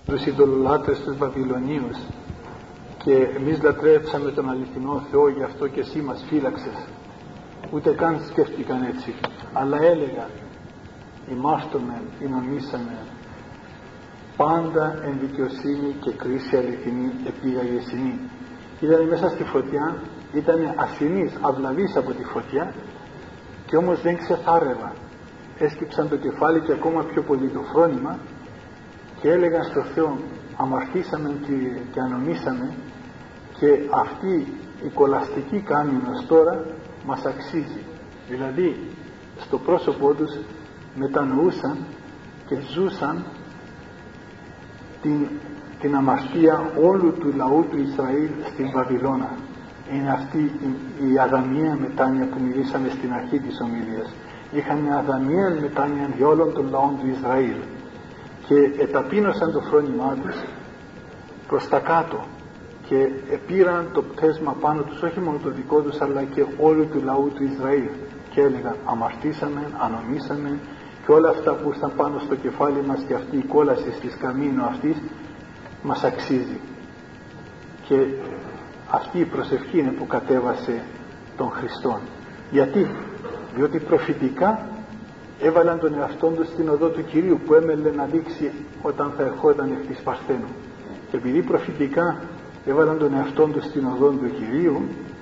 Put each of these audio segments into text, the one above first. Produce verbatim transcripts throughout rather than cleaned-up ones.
τους ειδωλολάτρες τους Βαβυλωνίους, και εμείς λατρεύσαμε τον αληθινό Θεό, γι' αυτό και εσύ μας φύλαξες. Ούτε καν σκέφτηκαν έτσι, αλλά έλεγαν ημάστομε, ημονήσαμε, πάντα εν δικαιοσύνη και κρίση αληθινή επήγαγε συνή. Ήταν μέσα στη φωτιά, ήταν ασθενής, αυλαβής από τη φωτιά, και όμως δεν ξεθάρευαν. Έσκυψαν το κεφάλι και ακόμα πιο πολύ το φρόνημα και έλεγαν στο Θεό αμαρτήσαμε και, και ανομήσαμε, και αυτή η κολαστική κάμηνος τώρα μας αξίζει. Δηλαδή στο πρόσωπό τους μετανοούσαν και ζούσαν την, την αμαρτία όλου του λαού του Ισραήλ στην Βαβυλώνα. Είναι αυτή η, η αδαμιαία μετάνοια που μιλήσαμε στην αρχή της ομιλίας. Είχαν μια αδαμιαία μετάνοια για όλων των λαών του Ισραήλ και εταπείνωσαν το φρόνημά τους προς τα κάτω και πήραν το πτέσμα πάνω τους, όχι μόνο το δικό τους αλλά και όλου του λαού του Ισραήλ, και έλεγαν αμαρτήσαμε, ανομήσαμε, και όλα αυτά που ήρθαν πάνω στο κεφάλι μας και αυτή η κόλαση της καμίνου αυτής μας αξίζει. Και αυτή η προσευχή είναι που κατέβασε τον Χριστόν. Γιατί? Διότι προφητικά έβαλαν τον εαυτό του στην οδό του Κυρίου που έμελε να δείξει όταν θα ερχόταν εκ της Παρθένου. Και επειδή προφητικά έβαλαν τον εαυτό του στην οδό του Κυρίου,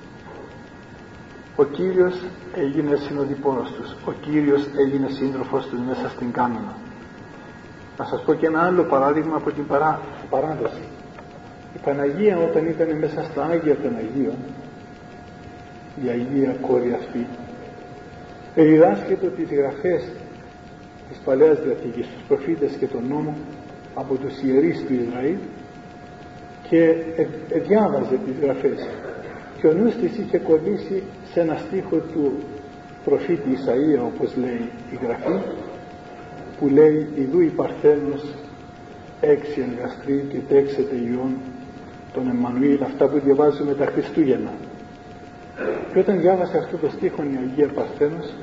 ο Κύριος έγινε συνοδοιπόρος τους, ο Κύριος έγινε σύντροφος τους μέσα στην κάμηνα. Να σας πω και ένα άλλο παράδειγμα από την παρά, παράδοση. Η Παναγία όταν ήταν μέσα στα Άγια των Αγίων, η Αγία Κόρη αυτή, περιδάσκεται τις γραφές της Παλαιάς Διαθήκης, τους προφήτες και τον νόμο από τους ιερείς του Ισραήλ, και ε, ε, διάβαζε τις γραφές, και ο νους της είχε κολλήσει σε ένα στίχο του προφήτη Ισαΐα, όπως λέει η γραφή, που λέει «Ιδού η Παρθένος έξι εργαστρή και τέξεται ιών τον Εμμανουήλ», αυτά που διαβάζουμε τα Χριστούγεννα. Και όταν διάβασε αυτό το στίχο η Αγία Παρθένος,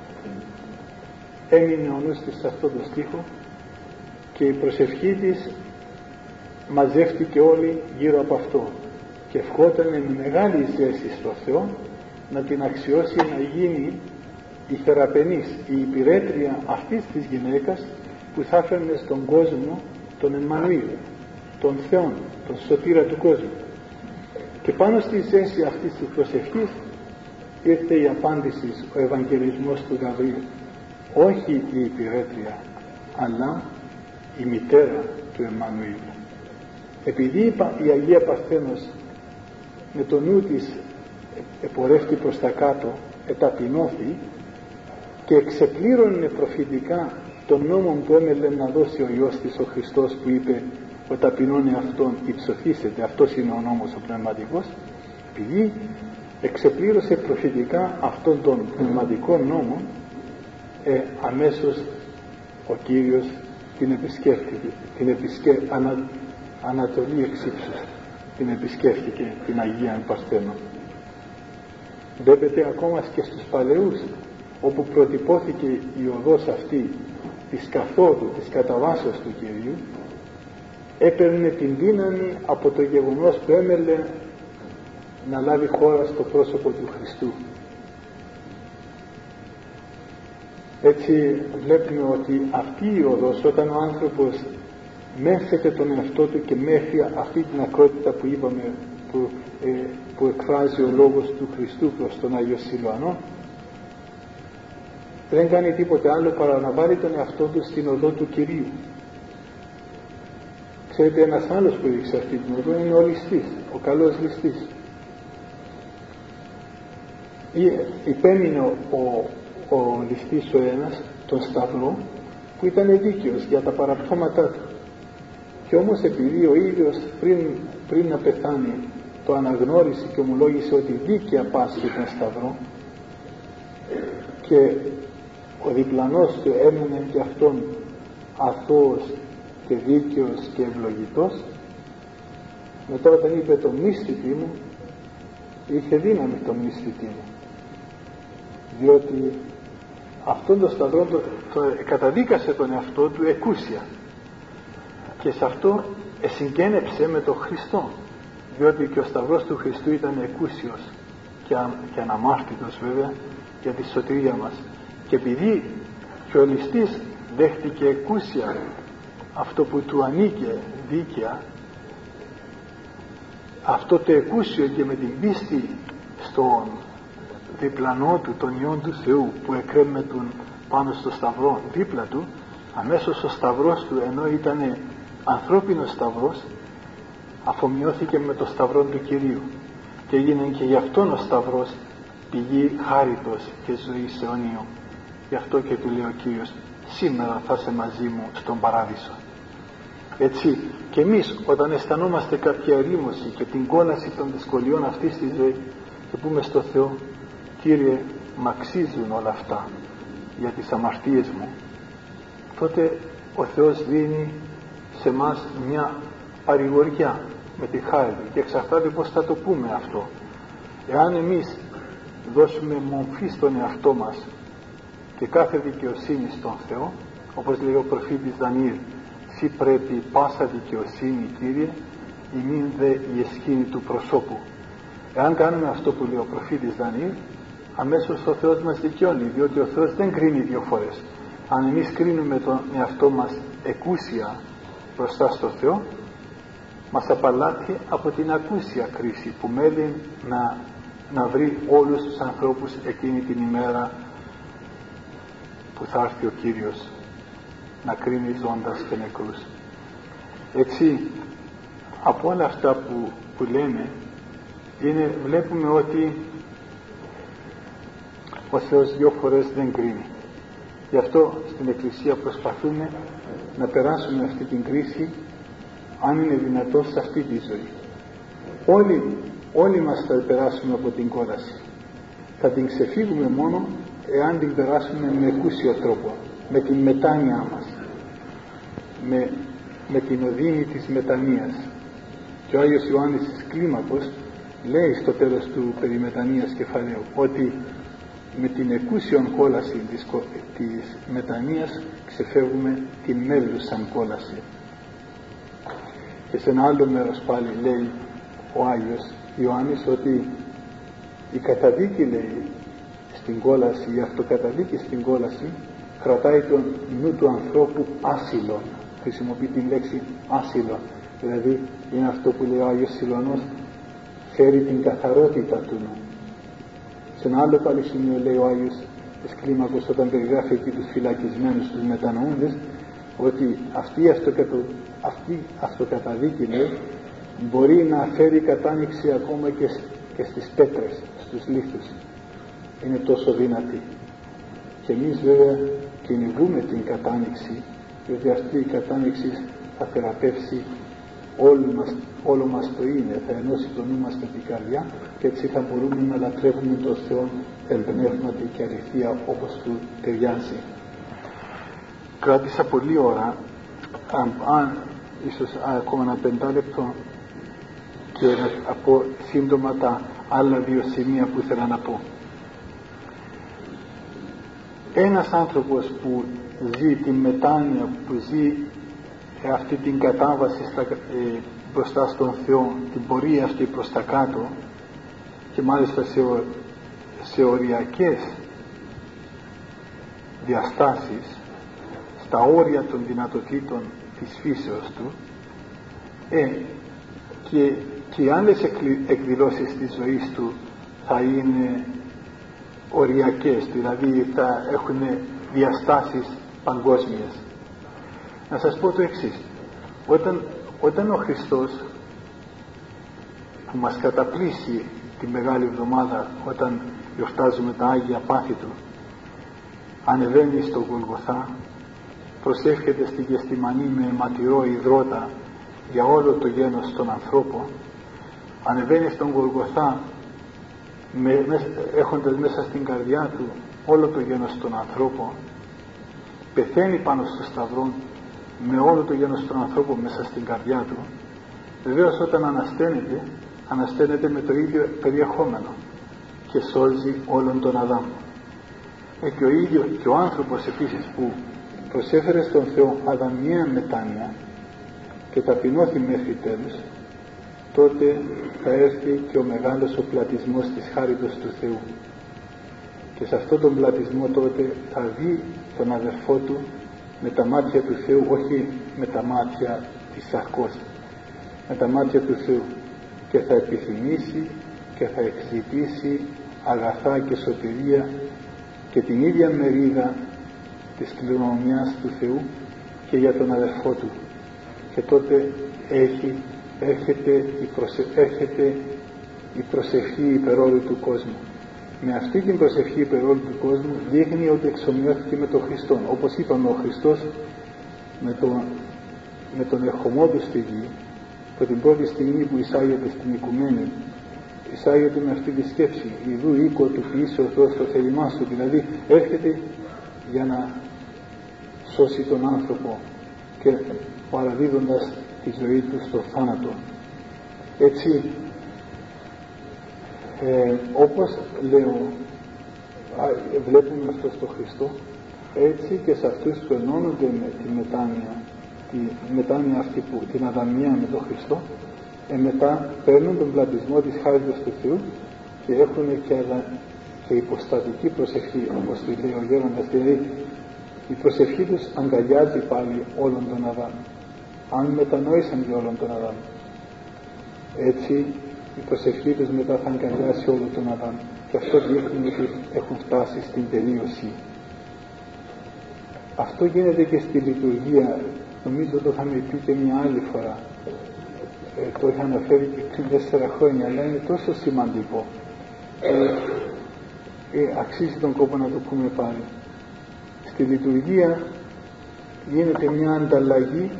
έμεινε ο νους της σε αυτό το στίχο και η προσευχή της μαζεύτηκε όλη γύρω από αυτό και ευχόταν με μεγάλη ζέση στο Θεό να την αξιώσει να γίνει η θεραπενής, η υπηρέτρια αυτής της γυναίκας που θα έφερνε στον κόσμο τον Εμμανουήλ, τον Θεό, τον σωτήρα του κόσμου. Και πάνω στη ζέση αυτής της προσευχής ήρθε η απάντηση, ο Ευαγγελισμός του Γαβρίλ. Όχι η υπηρέτρια, αλλά η μητέρα του Εμμανουήλ. Επειδή η Αγία Παρθένος με το νου της επορεύτη προς τα κάτω, εταπεινώθη και εξεπλήρωνε προφητικά τον νόμο που έμελε να δώσει ο Υιός της, ο Χριστός, που είπε «Ο ταπεινώνει αυτόν υψωθήσετε», αυτός είναι ο νόμος ο πνευματικός. Επειδή εξεπλήρωσε προφητικά αυτόν τον πνευματικό νόμο, ε, αμέσως ο Κύριος την επισκέφθηκε, την επισκέ... ανα... Ανατολή εξύψους, την επισκέφθηκε την Αγία Παρθένο. Βλέπετε ακόμα και στους παλαιούς, όπου προτυπώθηκε η οδός αυτή της καθόδου, της καταβάσεως του Κυρίου, έπαιρνε την δύναμη από το γεγονός που έμελε να λάβει χώρα στο πρόσωπο του Χριστού. Έτσι βλέπουμε ότι αυτή η οδός, όταν ο άνθρωπος μέθεται τον εαυτό του και μέθει αυτή την ακρότητα που είπαμε, που, ε, που εκφράζει ο λόγος του Χριστού προς τον Άγιο Σιλουανό, δεν κάνει τίποτε άλλο παρά να βάλει τον εαυτό του στην οδό του Κυρίου. Ξέρετε, ένας άλλος που έδειξε αυτή την οδό είναι ο ληστής, ο καλός ληστής. Υπέμεινε ο, ο ληστής ο ένας τον σταυρό, που ήταν δίκαιος για τα παραπτώματά του, και όμως επειδή ο ίδιος πριν, πριν να πεθάνει το αναγνώρισε και ομολόγησε ότι δίκαια πάσχει τον σταυρό, και ο διπλανός του έμενε και αυτόν αθώος και δίκαιος και ευλογητός, μετά όταν είπε το μύστητή μου, είχε δύναμη το μύστητή μου, διότι αυτόν τον σταυρό το, το καταδίκασε τον εαυτό του εκούσια. και σε αυτό εσυγκαίνεψε με τον Χριστό, διότι και ο σταυρός του Χριστού ήταν εκούσιος και, α, και αναμάρτητος βέβαια για τη σωτηρία μας, και επειδή και ο ληστής δέχτηκε εκούσια αυτό που του ανήκε δίκαια, αυτό το εκούσιο και με την πίστη στον διπλανό του, τον Υιόν του Θεού που εκρέμμετουν πάνω στο σταυρό δίπλα του, αμέσως ο σταυρός του, ενώ ήταν ανθρώπινος σταυρός, αφομοιώθηκε με το σταυρό του Κυρίου και έγινε και γι' αυτόν ο σταυρός πηγή χάριτος και ζωής αιωνίου. Γι' αυτό και του λέει ο Κύριος, σήμερα θα είσαι μαζί μου στον παράδεισο. Έτσι και εμείς όταν αισθανόμαστε κάποια ερήμωση και την κόλαση των δυσκολιών αυτής της ζωής και πούμε στο Θεό, Κύριε, μ' αξίζουν όλα αυτά για τις αμαρτίες μου, τότε ο Θεός δίνει σε μας μια παρηγοριά με τη χάρη του, και εξαρτάται πως θα το πούμε αυτό. Εάν εμείς δώσουμε μομφή στον εαυτό μας και κάθε δικαιοσύνη στον Θεό, όπως λέει ο προφήτης Δανιήλ, «Σύ πρέπει πάσα δικαιοσύνη, Κύριε, ημίν δε η εσχήνη του προσώπου». Εάν κάνουμε αυτό που λέει ο προφήτης Δανιήλ, αμέσως ο Θεός μας δικαιώνει, διότι ο Θεός δεν κρίνει δύο φορές. Αν εμείς κρίνουμε τον εαυτό μας εκούσια μπροστά στο Θεό, μας απαλλάττει από την ακούσια κρίση που μένει να, να βρει όλους τους ανθρώπους εκείνη την ημέρα που θα έρθει ο Κύριος να κρίνει ζώντας και νεκρούς. Έτσι από όλα αυτά που, που λέμε είναι, βλέπουμε ότι ο Θεός δύο φορές δεν κρίνει. Γι' αυτό στην Εκκλησία προσπαθούμε να περάσουμε αυτή την κρίση, αν είναι δυνατόν, σε αυτή τη ζωή. Όλοι, όλοι μας θα περάσουμε από την κόλαση. Θα την ξεφύγουμε μόνο εάν την περάσουμε με εκούσιο τρόπο, με την μετάνοια μας, με, με την οδύνη της μετανοίας. Και ο Άγιος Ιωάννης της Κλίμακος λέει στο τέλος του περιμετανοίας κεφαλαίου ότι με την εκούσιον κόλαση της, της μετανοίας ξεφεύγουμε την μέλουσαν κόλαση. Και σε ένα άλλο μέρος πάλι λέει ο Άγιος Ιωάννης ότι η καταδίκη, λέει, στην κόλαση, η αυτοκαταδίκη στην κόλαση κρατάει τον νου του ανθρώπου άσυλον. Χρησιμοποιεί την λέξη άσυλον, δηλαδή είναι αυτό που λέει ο Άγιος Σιλωνός, φέρει την καθαρότητα του νου. Σε ένα άλλο πάλι σημείο λέει ο Άγιος της Κλίμακος, όταν περιγράφει εκεί τους φυλακισμένους, τους μετανοούντες, ότι αυτή η αυτοκατο... αυτή αυτοκαταδίκη, λέει, μπορεί να φέρει κατάνοιξη ακόμα και, και στις πέτρες, στους λίθους. Είναι τόσο δυνατή. Και εμείς βέβαια κυνηγούμε την κατάνοιξη, διότι αυτή η κατάνοιξη θα θεραπεύσει όλο μας, όλο μας το είναι, θα ενώσει το νου μας με την καρδιά, και έτσι θα μπορούμε να λατρεύουμε τον Θεό εν πνεύματι και αληθεία όπως του ταιριάζει. Κράτησα πολλή ώρα, αν, αν ίσως ακόμα ένα πεντάλεπτο, και να πω σύντομα τα άλλα δύο σημεία που ήθελα να πω. Ένας άνθρωπος που ζει την μετάνοια, που ζει αυτή την κατάβαση στα, ε, μπροστά στον Θεό, την πορεία αυτή προς τα κάτω, και μάλιστα σε, ο, σε οριακές διαστάσεις, στα όρια των δυνατοτήτων της φύσεως του, ε, και, και οι άλλες εκδηλώσεις της ζωής του θα είναι οριακές, δηλαδή θα έχουν διαστάσεις παγκόσμιες. Να σας πω το εξής: όταν, όταν ο Χριστός, που μας καταπλήσει τη Μεγάλη Εβδομάδα, όταν γιορτάζουμε τα Άγια Πάθη του, ανεβαίνει στο Γολγοθά, προσεύχεται στη Γεστημανή με αιματηρό υδρότα για όλο το γένος των ανθρώπων, ανεβαίνει στον Γολγοθά με, με, έχοντας μέσα στην καρδιά του όλο το γένος των ανθρώπων, πεθαίνει πάνω στο σταυρό με όλο το γένος των ανθρώπων μέσα στην καρδιά του. Βεβαίως όταν ανασταίνεται, ανασταίνεται με το ίδιο περιεχόμενο και σώζει όλον τον Αδάμ. Ε, και ο ίδιος και ο άνθρωπος επίσης που προσέφερε στον Θεό αδαμιαία μετάνοια, και ταπεινώθη μέχρι τέλους, τότε θα έρθει και ο μεγάλος ο πλατισμός της χάριτος του Θεού. Και σε αυτόν τον πλατισμό τότε θα δει τον αδερφό του με τα μάτια του Θεού, όχι με τα μάτια της σαρκός, με τα μάτια του Θεού, και θα επιθυμήσει και θα εξητήσει αγαθά και σωτηρία και την ίδια μερίδα της κληρονομιάς του Θεού και για τον αδερφό του. Και τότε έχει, έρχεται, η προσε, έρχεται η προσευχή υπερόλου του κόσμου. Με αυτή την προσευχή υπερόλου του κόσμου δείχνει ότι εξομοιώθηκε με τον Χριστό. Όπως είπαμε, ο Χριστός με τον, με τον ερχομό του στη γη, από την πρώτη στιγμή που εισάγεται στην οικουμένη, εισάγεται με αυτή τη σκέψη: ιδού οίκο του ποιήσει ο Θεός το θέλημά σου. Δηλαδή έρχεται για να σώσει τον άνθρωπο και παραδίδοντας τη ζωή του στο θάνατο. Έτσι, ε, όπως λέω, βλέπουμε αυτό στο Χριστό, έτσι και σε αυτούς που ενώνονται με τη μετάνοια, τη μετάνοια αυτή που, την αδαμία με τον Χριστό, ε, μετά παίρνουν τον πλατισμό της χάριτος του Θεού και έχουν και, αδα, και υποστατική προσευχή, όπως τη λέει ο Γέροντας. Δηλαδή η προσευχή τους αγκαλιάζει πάλι όλον τον Αδάμ, αν μετανόησαν και όλον τον Αδάμ. Έτσι η προσευχή τους μετά θα αγκαλιάσει όλον τον Αδάμ, και αυτό δείχνει ότι έχουν φτάσει στην τελείωση. Αυτό γίνεται και στη λειτουργία. Νομίζω το θα με πείτε μια άλλη φορά, ε, το είχα αναφέρει και πριν τέσσερα χρόνια, αλλά είναι τόσο σημαντικό, ε, ε, αξίζει τον κόπο να το πούμε πάλι. Στη λειτουργία γίνεται μια ανταλλαγή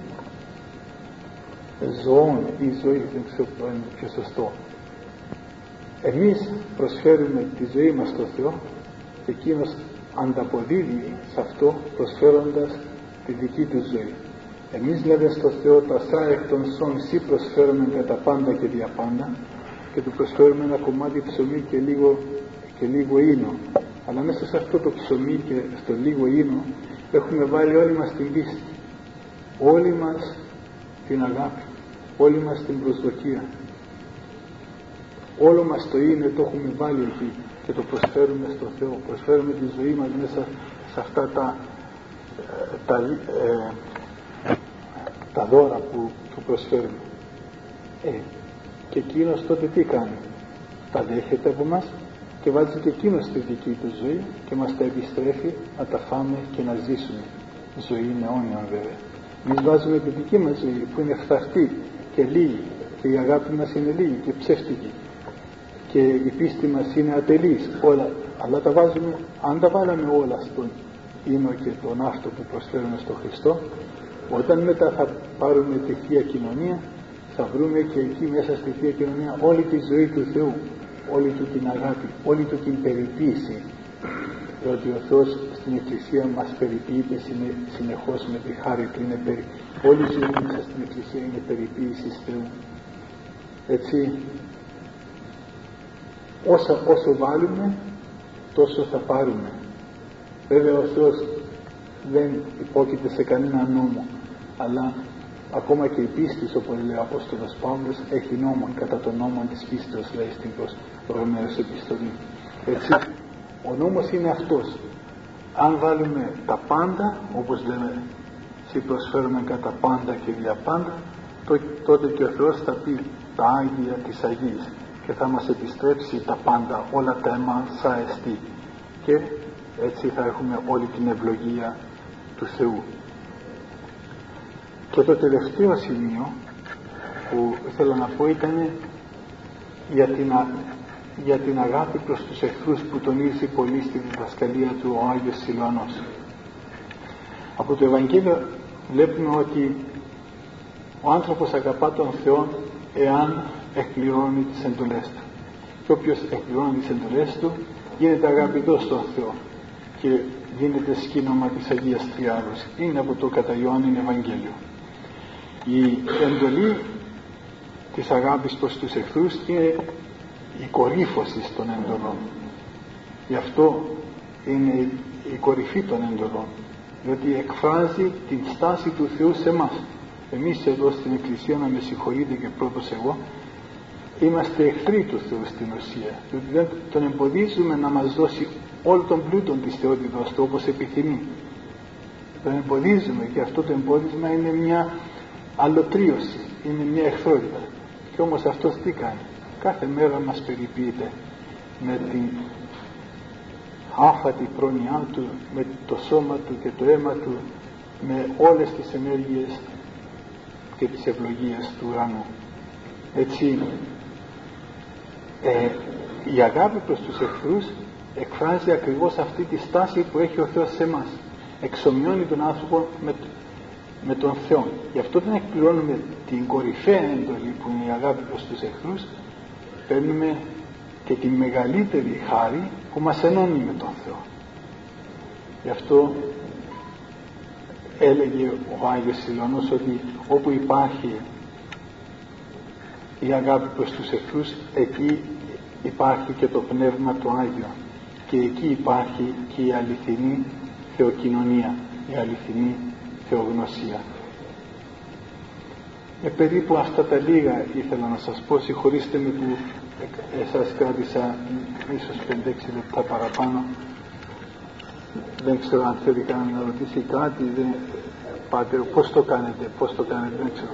ζωών ή ζωή, δεν ξέρω ποιο είναι πιο σωστό. Εμείς προσφέρουμε τη ζωή μας στο Θεό και εκείνος ανταποδίδει σε αυτό προσφέροντας τη δική του ζωή. Εμείς λέμε στο Θεό: τα σά εκ των σών σύ προσφέρουμε κατά πάντα και δια πάντα, και του προσφέρουμε ένα κομμάτι ψωμί και λίγο, και λίγο ίνο. Αλλά μέσα σε αυτό το ψωμί και στο λίγο ίνο έχουμε βάλει όλοι μας την πίστη, όλοι μας την αγάπη, όλοι μας την προσδοκία, όλο μας το είναι, το έχουμε βάλει εκεί και το προσφέρουμε στο Θεό. Προσφέρουμε τη ζωή μας μέσα σε αυτά τα, τα, ε, τα δώρα που του προσφέρουμε. Ε, και εκείνος τότε τι κάνει? Τα δέχεται από μας και βάζει και εκείνος στη δική του ζωή και μας τα επιστρέφει να τα φάμε και να ζήσουμε. Ζωή είναι αιώνιον βέβαια. Εμείς βάζουμε τη δική μας ζωή που είναι φθαρτή και λίγη, και η αγάπη μας είναι λίγη και ψεύτικη, και η πίστη μας είναι ατελής, όλα, αλλά τα βάζουμε. Αν τα βάλαμε όλα στον ίνο και τον αυτό που προσφέρουμε στον Χριστό, όταν μετά θα πάρουμε τη Θεία Κοινωνία, θα βρούμε και εκεί μέσα στη Θεία Κοινωνία όλη τη ζωή του Θεού, όλη του την αγάπη, όλη του την περιποίηση, διότι ο Θεός στην Εκκλησία μας περιποιείται συνεχώς με τη χάρη του. Είναι περι... όλη η ζωή μας στην Εκκλησία είναι περιποίησης Θεού. Έτσι, όσα, όσο βάλουμε τόσο θα πάρουμε. Βέβαια ο Θεός δεν υπόκειται σε κανένα νόμο, αλλά ακόμα και η πίστη, όπως λέει ο Απόστολος Παύλος, έχει νόμον, κατά τον νόμο της πίστεως, λέει στην προηγούμενη επιστολή. Έτσι, ο νόμος είναι αυτός. Αν βάλουμε τα πάντα, όπως λέμε, si προσφέρουμε κατά πάντα και δια πάντα, τότε και ο Θεός θα πει τα Άγια της Αγίας και θα μας επιστρέψει τα πάντα, όλα τα εμάς εστί, και έτσι θα έχουμε όλη την ευλογία του Θεού. Και το τελευταίο σημείο που ήθελα να πω ήταν για την, για την αγάπη προς τους εχθρούς, που τονίζει πολύ στη διδασκαλία του ο Άγιος Σιλουανός. Από το Ευαγγέλιο βλέπουμε ότι ο άνθρωπος αγαπά τον Θεό εάν εκπληρώνει τις εντολές του, και όποιος εκπληρώνει τις εντολές του γίνεται αγαπητός στον Θεό και γίνεται σκήνομα της Αγίας Τριάδος. Είναι από το κατά Ιωάννην Ευαγγέλιο. Η εντολή της αγάπης προς τους εχθρούς είναι η κορύφωση των εντολών. Γι' αυτό είναι η κορυφή των εντολών, διότι εκφράζει την στάση του Θεού σε εμάς. Εμείς εδώ στην Εκκλησία, να με συγχωρείτε και πρώτος εγώ, είμαστε εχθροί του Θεού στην ουσία, διότι δεν τον εμποδίζουμε να μας δώσει όλο τον πλούτο της θεότητας του όπως επιθυμεί. Τον εμποδίζουμε, και αυτό το εμπόδισμα είναι μια αλλοτρίωση, είναι μια εχθρότητα. Και όμως αυτός τι κάνει? Κάθε μέρα μας περιποιείται με την άφατη πρόνοιά του, με το σώμα του και το αίμα του, με όλες τις ενέργειες και τις ευλογίες του ουρανού. Έτσι, ε, η αγάπη προς τους εχθρούς εκφράζει ακριβώς αυτή τη στάση που έχει ο Θεός σε εμάς. Εξομοιώνει τον άνθρωπο με, με τον Θεό. Γι' αυτό δεν εκπληρώνουμε την κορυφαία εντολή που είναι η αγάπη προς τους εχθρούς, παίρνουμε και τη μεγαλύτερη χάρη που μας ενώνει με τον Θεό. Γι' αυτό έλεγε ο Άγιος Σιλωνός ότι όπου υπάρχει η αγάπη προς τους εχθρούς, εκεί υπάρχει και το Πνεύμα το Άγιο, και εκεί υπάρχει και η αληθινή θεοκοινωνία, η αληθινή θεογνωσία. Ε, περίπου αυτά τα λίγα ήθελα να σας πω. Συγχωρήστε με που ε, σας κράτησα ίσως πέντε έξι λεπτά παραπάνω. Δεν ξέρω αν θέλει κανένα να ρωτήσει κάτι. Δεν, πάτερ, πώς το κάνετε, πώς το κάνετε, δεν ξέρω.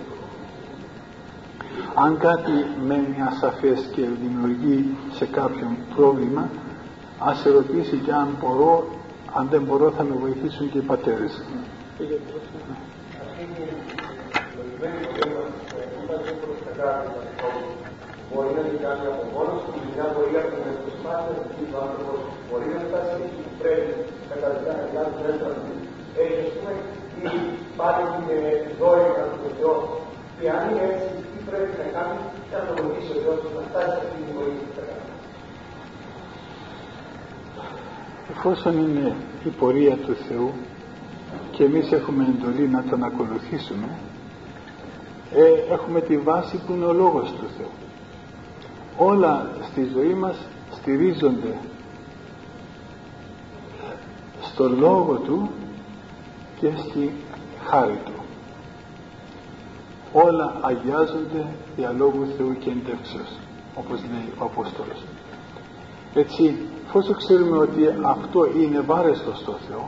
Αν κάτι μένει ασαφές και δημιουργεί σε κάποιον πρόβλημα, ας ρωτήσει, και αν μπορώ, αν δεν μπορώ θα με βοηθήσουν και οι πατέρες. Μπορεί να την κάνει από μόνος του, η δουλειά μπορεί να την προσπάθει, ο άνθρωπος μπορεί να φτάσει εκεί που πρέπει, καταλαβικά να κάνει τρέχα, έχει ας πούμε ή πάλι με δόημα του Θεού, και αν είναι έτσι, τι πρέπει να κάνει και να το βοηθήσει ο Θεός να φτάσει σε αυτή τη βοήθεια που θα κάνει. Εφόσον είναι η πορεία του Θεού και εμείς έχουμε εντολή να τον ακολουθήσουμε, ε, έχουμε τη βάση που είναι ο Λόγος του Θεού. Όλα στη ζωή μας στηρίζονται στο Λόγο Του και στη χάρη Του. Όλα αγιάζονται δια Λόγου Θεού και εντεύξεως, όπως λέει ο Απόστολος. Έτσι, εφόσον ξέρουμε ότι αυτό είναι βάρεστο στο Θεό,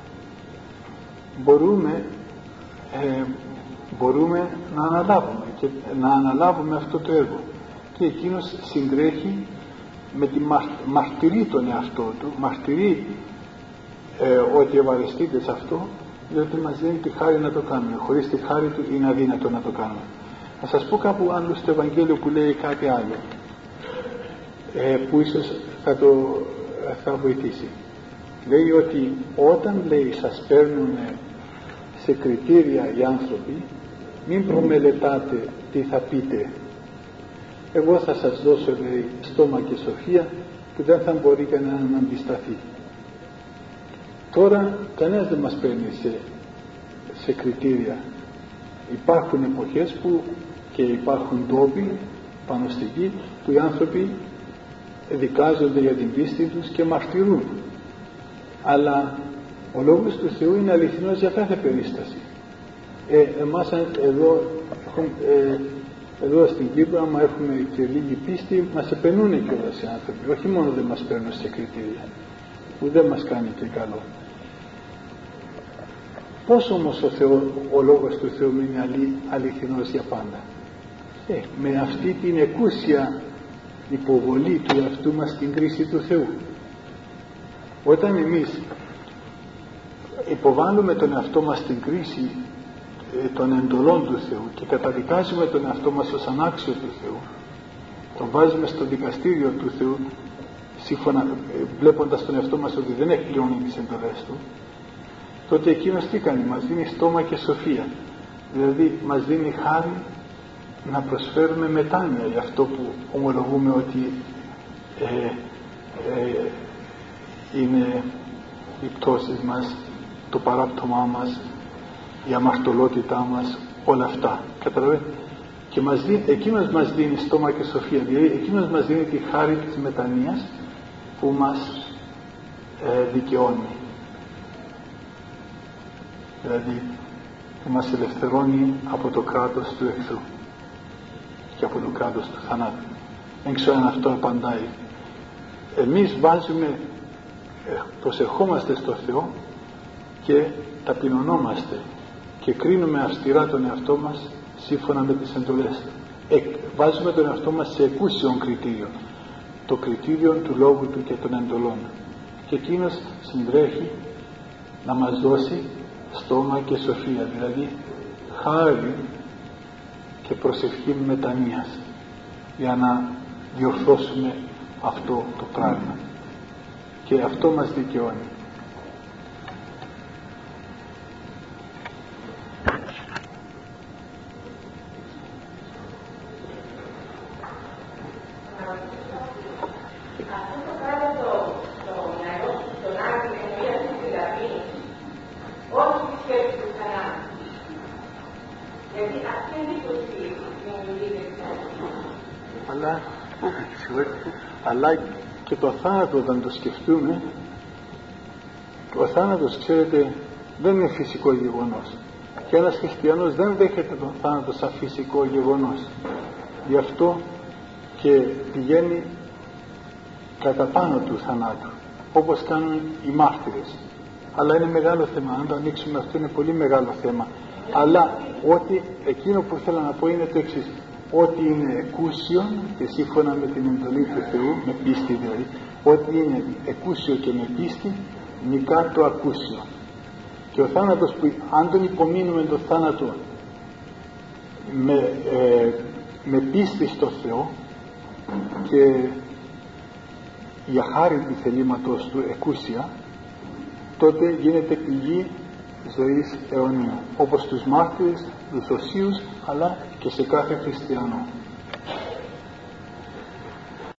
μπορούμε ε, μπορούμε να αναλάβουμε και να αναλάβουμε αυτό το έργο, και εκείνος συντρέχει με τη μαρτυρεί τον εαυτό του, μαρτυρεί ε, ότι ευαρεστείται σε αυτό, διότι μας δίνει τη χάρη να το κάνουμε. Χωρίς τη χάρη του είναι αδύνατο να το κάνουμε. Θα σας πω κάπου άλλο στο Ευαγγέλιο που λέει κάτι άλλο, ε, που ίσως θα το θα βοηθήσει. Λέει ότι όταν, λέει, σας παίρνουν σε κριτήρια οι άνθρωποι, μην προμελετάτε τι θα πείτε. Εγώ θα σας δώσω, λέει, στόμα και σοφία που δεν θα μπορεί κανένα να αντισταθεί. Τώρα κανένας δεν μας παίρνει σε, σε κριτήρια. Υπάρχουν εποχές που και υπάρχουν τόποι πάνω στη γη που οι άνθρωποι δικάζονται για την πίστη τους και μαρτυρούν. Αλλά ο Λόγος του Θεού είναι αληθινός για κάθε περίσταση. Ε, εμάς εδώ, ε, εδώ στην Κύπρο, άμα έχουμε και λίγη πίστη, μας επενούν κιόλας οι άνθρωποι. Όχι μόνο δεν μας παίρνουν σε κριτήρια, που δεν μας κάνει και καλό. Πώς όμως ο, Θεό, ο Λόγος του Θεού είναι αλη, αληθινός για πάντα? Ε, με αυτή την εκούσια υποβολή του εαυτού μας στην κρίση του Θεού. Όταν εμείς υποβάλλουμε τον εαυτό μας στην κρίση ε, των εντολών του Θεού και καταδικάζουμε τον εαυτό μας ως ανάξιο του Θεού, τον βάζουμε στο δικαστήριο του Θεού, σύμφωνα, ε, βλέποντας τον εαυτό μας ότι δεν εκπληρώνει τις εντολές του, τότε εκείνος τι κάνει? Μας δίνει στόμα και σοφία. Δηλαδή μας δίνει χάρη να προσφέρουμε μετάνοια για αυτό που ομολογούμε ότι ε, ε, είναι οι πτώσεις μας, το παράπτωμά μας, η αμαρτωλότητά μας, όλα αυτά. Καταλαβαίνετε? Και μας δίνει, εκείνος μας δίνει στόμα και σοφία, δηλαδή εκείνος μας δίνει τη χάρη της μετανοίας που μας ε, δικαιώνει. Δηλαδή που μας ελευθερώνει από το κράτος του εχθρού και από το κράτος του θανάτου. Δεν ξέρω αν αυτό απαντάει. Εμείς βάζουμε, προσευχόμαστε στο Θεό και ταπεινωνόμαστε και κρίνουμε αυστηρά τον εαυτό μας σύμφωνα με τις εντολές. Ε, βάζουμε τον εαυτό μας σε εκούσιον κριτήριο, το κριτήριο του λόγου του και των εντολών, και εκείνος συντρέχει να μας δώσει στόμα και σοφία, δηλαδή χάρη και προσευχή μετανοίας, για να διορθώσουμε αυτό το πράγμα, και αυτό μας δικαιώνει. Αλλά, αλλά και το θάνατο, όταν το σκεφτούμε, ο θάνατος, ξέρετε, δεν είναι φυσικό γεγονός, και ένας χριστιανός δεν δέχεται τον θάνατο σαν φυσικό γεγονός. Γι' αυτό και πηγαίνει κατά πάνω του θανάτου, όπως κάνουν οι μάρτυρες. Αλλά είναι μεγάλο θέμα, αν το ανοίξουμε αυτό είναι πολύ μεγάλο θέμα. Αλλά ότι εκείνο που θέλω να πω είναι το εξής: ότι είναι εκούσιο και σύμφωνα με την εντολή του Θεού, με πίστη δηλαδή, ότι είναι εκούσιο και με πίστη, νικά το ακούσιο. Και ο θάνατος, που αν τον υπομείνουμε το θάνατο με, ε, με πίστη στο Θεό και για χάρη του θελήματος του εκούσια, τότε γίνεται πηγή ζωής αιωνίου, όπως τους μάρτυρες, τους οσίους, αλλά και σε κάθε χριστιανό.